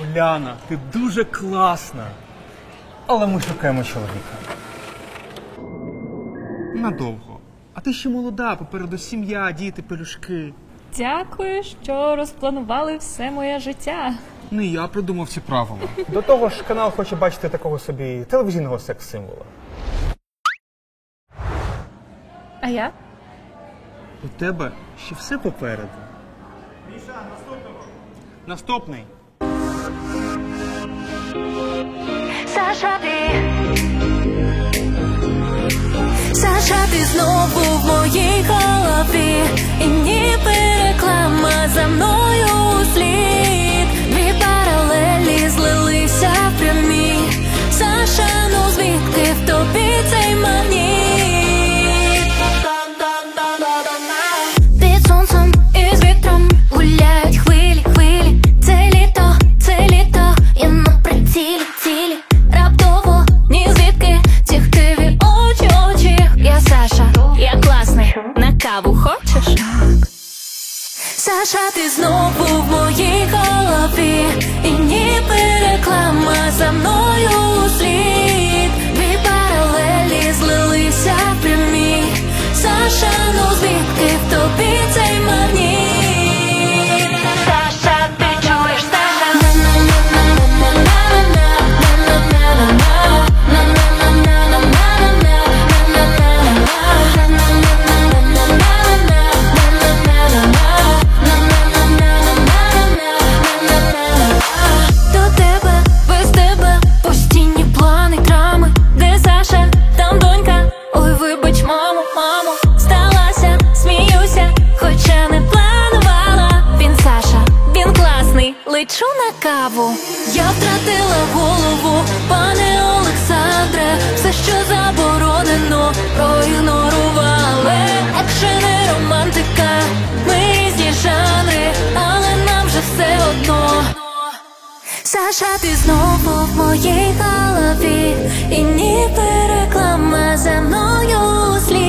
Ляна, ти дуже класна. Але ми шукаємо чоловіка. Надовго. А ти ще молода, попереду сім'я, діти, пелюшки. Дякую, що розпланували все моє життя. Не я придумав ці правила. До того ж, канал хоче бачити такого собі телевізійного секс-символа. А я? У тебе ще все попереду. Міша, наступного. Наступний. Саша, ти знову в моїй голові, і ніби реклама за мною услід. Дві паралелі злилися в прямі. Саша, ну звідки в тобі цей магніт? Під сонцем і з вітром гуляють хвилі, хвилі. Це літо, я на прицілі, цілі. Раптово, ні звідки ці хтиві очі, очі. Я Саша, я класний, на каву хочеш? Саша, ти знову в моїй голові, і ніби реклама за мною услід. Дві паралелі злилися в прямі. Саша, ну звідки в тобі цей магніт? Саша, ти чуєш, Саша? До тебе, без тебе, постійні плани, драми. Де Саша, там донька. Ой, вибач, мамо, мамо. Здалася, сміюся, хоча не планувала. Він Саша, він класний, лечу на каву. Я втратила голову, пане Олександре. Все, що заборонено, проігнорували. Екшени, романтика, ми різні жанри, але нам вже все одно. Саша, ти знову в моїй голові, і ніби реклама за мною услід.